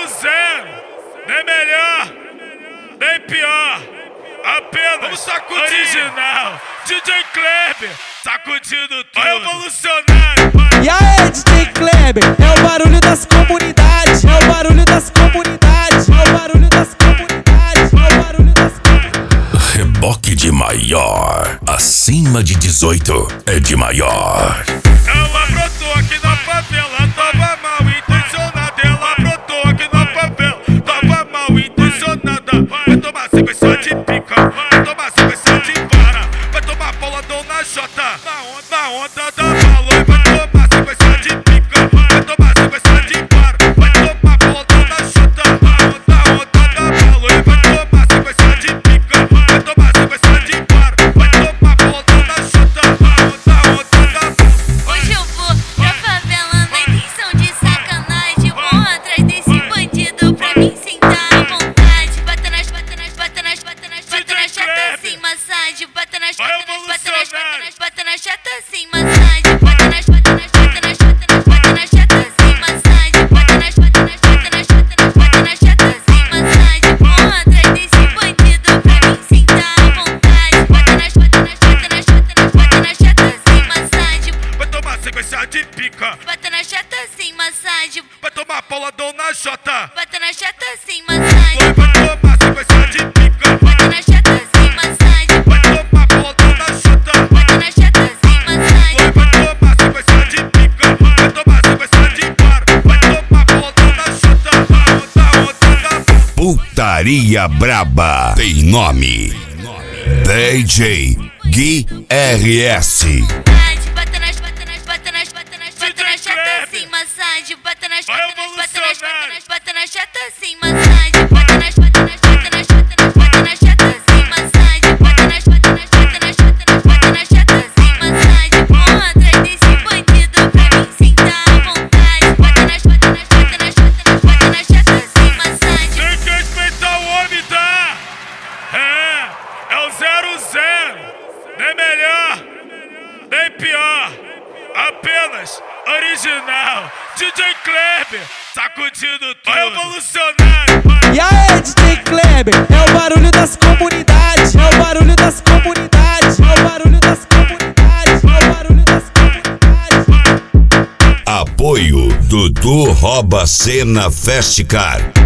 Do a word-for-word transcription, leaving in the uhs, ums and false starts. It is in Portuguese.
zero zero, nem melhor, nem pior, apenas original. D J Kleber, sacudindo tudo, revolucionário. E aí, D J Kleber, é o barulho das comunidades, é o barulho das comunidades, é o barulho das comunidades, é o barulho das comunidades. Reboque de maior, acima de dezoito é de maior. Ela brotou aqui na favela, tava mal intencionada. Ela brotou aqui na favela, tava mal intencionada. Vai tomar sequência de pica, vai tomar sequência de vara, vai tomar boladão na jota, na onda, na onda da bala. Vai tomar sequência de pica, vai tomar sequência de vara, vai tomar boladão na jota, na onda, na onda da bala. Vai tomar sequência de pica, vai tomar sequência de vara, vai tomar boladão na jota, na onda, na onda da bala. Hoje eu vou pra favela na intenção de sacanagem. Vou atrás desse bandido pra mim sentar à vontade. Bata nas, bata nas, bata nas, bata nas, bata nas chata sem massagem. Bata nas, bata nas, bata nas, bata nas, bata nas chata sem massagem. Bata nas, bata nas, bata nas, bata nas, bata nas chata sem massagem. Bata nas, bata nas, bata nas, bata nas, bata nas chata sem massagem. Vou atrás desse bandido pra mim sentar à vontade. Bata nas, bata nas, bata nas, bata nas, bata nas chata sem massagem. Vai tomar sequência de pica, Bata na chata sem massagem. vai tomar boladão na jota. Bata na chata sem massagem. Vai tomar sequência de pica, Bata na chata sem massagem. vai tomar boladão na jota. Bata na chata sem massagem. Vai tomar sequência de pica, vai tomar sequência de vara, vai tomar boladão na jota, na onda, na onda da bala. Putaria braba tem nome: D J Gui R S. Bata nas, bata nas, bata nas, bata nas, bata na chata sem massagem. Bata nas, bata nas, bata nas, bata nas, bata na chata sem massagem. Bata nas, bata nas, bata nas, bata nas, bata na chata sem massagem. Bata nas, bata nas, bata nas, bata nas, bata na chata sem massagem. Vou atrás desse bandido pra mim sentar à vontade. Bata nas, bata nas, bata nas, bata nas, bata na chata sem massagem. Tem que respeitar o homem, tá? É, é o zero zero, nem melhor, nem pior, apenas original. D J Kleber, sacudindo tudo, revolucionário. E aí, D J Kleber, é o barulho das comunidades, é o barulho das comunidades, é o barulho das comunidades, é o barulho das comunidades. Apoio Dudu Rouba Cena Festcar.